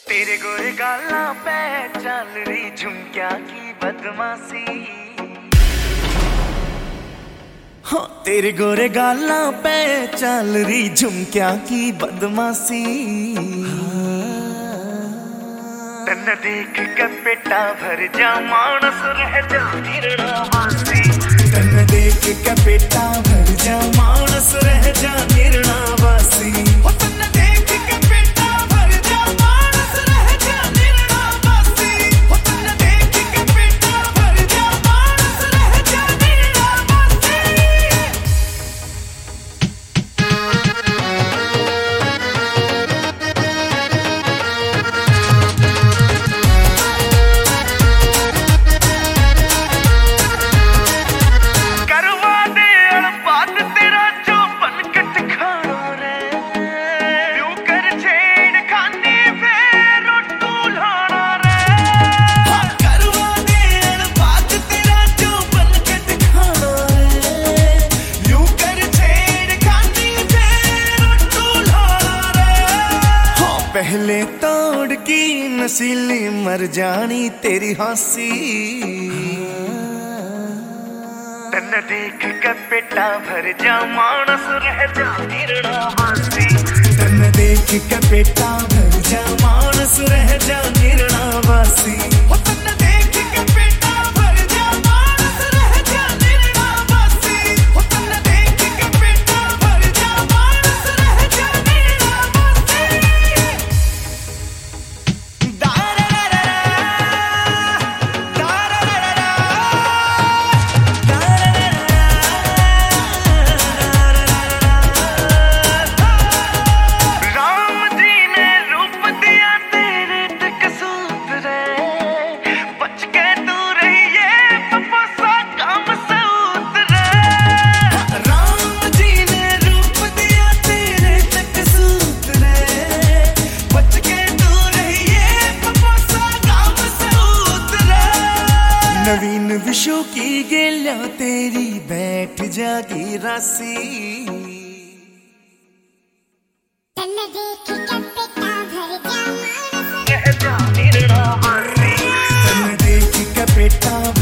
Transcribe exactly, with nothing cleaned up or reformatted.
तेरे गोरे गाला पे चल रही झुमकिया की बदमाशी। हाँ, तेरे गोरे गाला पे चल रही झुमकिया की बदमाशी। तन देख के पेटा भर जा मानस रह जा निर्णा वासी। तन देख के पेटा भर जा मानस रह जा निर्णा वासी। पहले तोड़ की नसीली मर जानी तेरी हंसी। तन देख के पेटा भर जा मानस रह जा निर्णा वासी। तन देख के पेटा भर जा मानस रह जा निर्णा वासी। नवीन विशु की गेल्या तेरी बैठ जागी रासी। तन देख के पेटा भर जा मानस रह जा निर्णा वासी। तन देख के पेटा